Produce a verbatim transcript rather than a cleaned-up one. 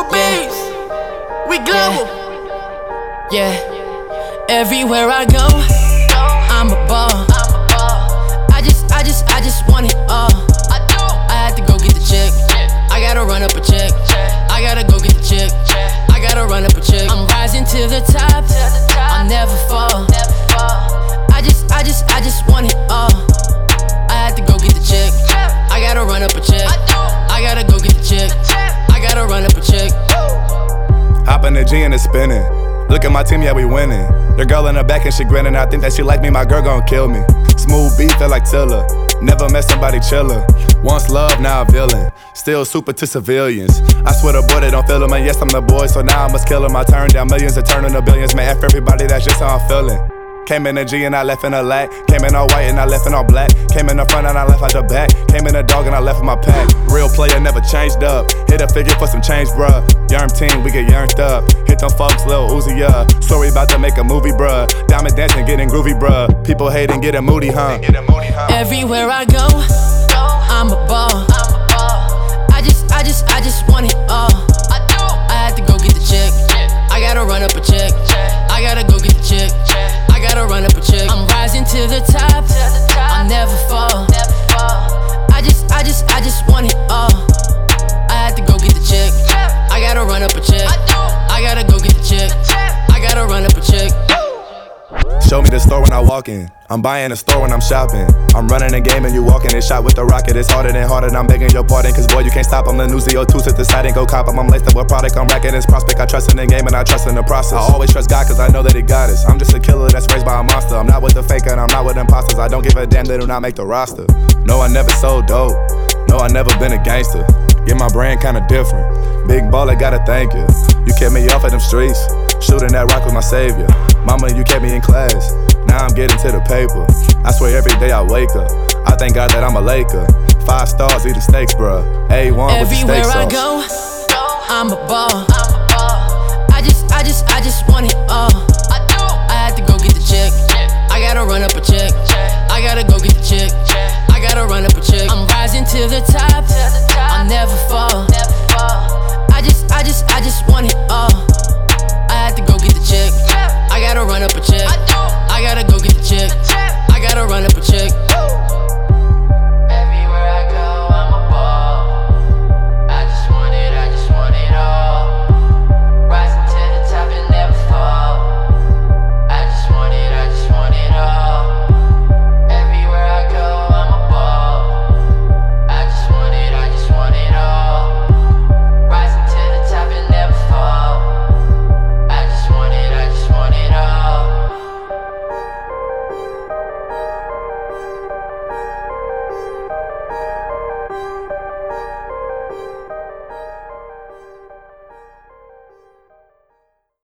Triple B's, we global. Yeah. yeah, everywhere I go, I'm a ball. I just, I just, I just want it all. I had to go get the check. I gotta run up a check. I gotta go get the check. I gotta run up a check. I'm rising to the top. I'll never fall. I just, I just, I just want it all. I had to go get the check. I gotta run up a check. I gotta go get the check. I gotta run up a check. Hop in the G and it's spinning. Look at my team, yeah, we winning. The girl in the back and she grinning. I think that she like me, my girl gon' kill me. Smooth beat, feel like Tiller. Never met somebody chiller. Once love, now a villain. Still super to civilians. I swear the boy they don't feel him, and yes, I'm the boy, so now I must kill him. I turn down millions and turn into billions. Man, F everybody, that's just how I'm feeling. Came in the G and I left in a lack. Came in all white and I left in all black. Came in the front and I left out the back. Came in the dog and I left in my pack. Real player never changed up. Hit a figure for some change, bruh. Yerm team, we get yearned up. Hit them folks, Lil Uzi up. Story about to make a movie, bruh. Diamond dancing, getting groovy, bruh. People hating, getting moody, huh? Everywhere I go, I'm a ball. I just, I just, I just want it all. I had to go get the check. I gotta run up a check. I gotta go get the check. I gotta run up a check. I'm rising to the top. I'll never fall. I just, I just, I just want it all. I had to go get the check. I gotta run up a check. I gotta go get the check. I gotta run up a check. Show me the store when I walk in. I'm buying a store when I'm shopping. I'm running a game and you walking and shot with the rocket. It's harder than harder, and I'm begging your pardon. Cause boy, you can't stop. I'm the new Z O two to the side and go cop. I'm, I'm laced up with product, I'm racking this prospect. I trust in the game and I trust in the process. I always trust God cause I know that he got us. I'm just a killer that's raised by a monster. I'm not with the fake and I'm not with imposters. I don't give a damn, they do not make the roster. No, I never sold dope. No, I never been a gangster. Yeah, my brand kinda different. Big baller, gotta thank you. You kept me off of them streets. Shooting that rock with my savior. Mama, you kept me in class. Now I'm getting to the paper. I swear every day I wake up. I thank God that I'm a Laker. Five stars, eating steaks, bruh. A one with the steak Everywhere I go, I'm a ball. I just, I just, I just want it all. I had to go get the check. I gotta run up a check.